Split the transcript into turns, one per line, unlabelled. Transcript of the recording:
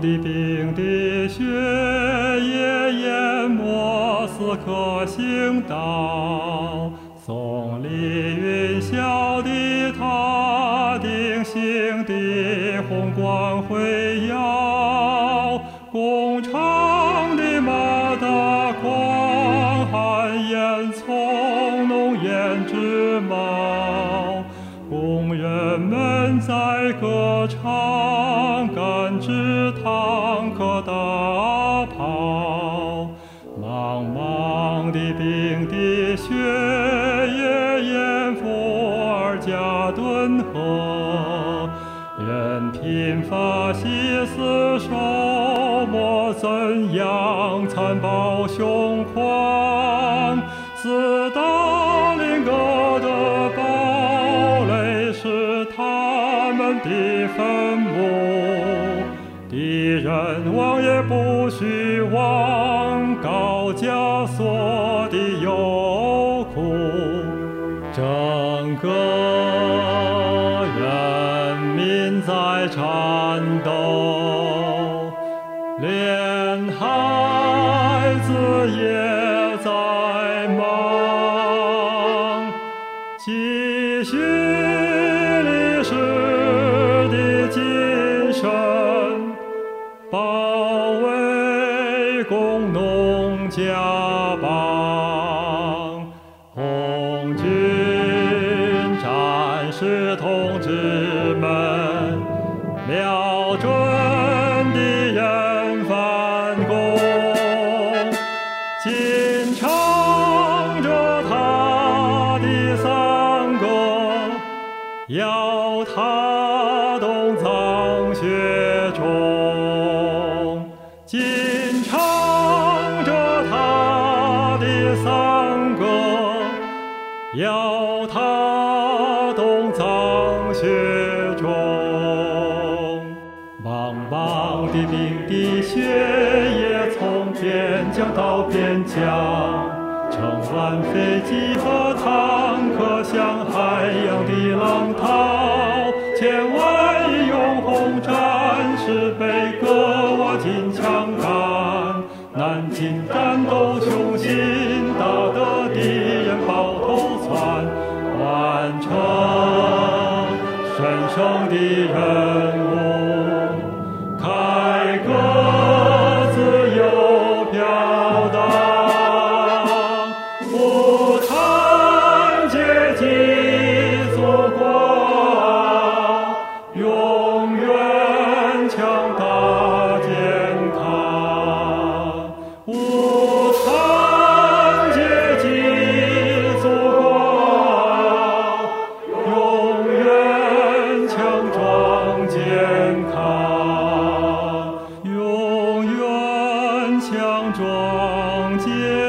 的冰的雪也淹没四颗星岛，松里云霄的塔顶星的红光辉耀，工厂的马达狂喊烟囱浓烟直冒，工人们在歌唱，赶制坦克大炮。茫茫的冰的雪也淹伏尔加顿河，任凭法西斯手磨怎样残暴凶狂，斯大林格的堡垒是他们的坟墓，敌人望也不许望，高加索的忧苦，整个人民在颤抖，连孩子也在忙，继续历史的精神，保卫工农家邦。红军战士同志们，瞄准敌人反攻，紧唱着他的丧歌，要他冻藏雪中，紧唱着他的丧歌，要他冻藏雪中。茫茫的冰的雪也从边疆到边疆，乘完飞机和坦克向海洋的浪涛，千万英勇红战士被割我金枪杆，南京战斗雄心，打得敌人抱头窜，完成神圣的任务，凯歌自由飘荡，不谈阶级祖国，永远强大健康，不谈阶级祖国，永远强壮健康，永远强壮健康。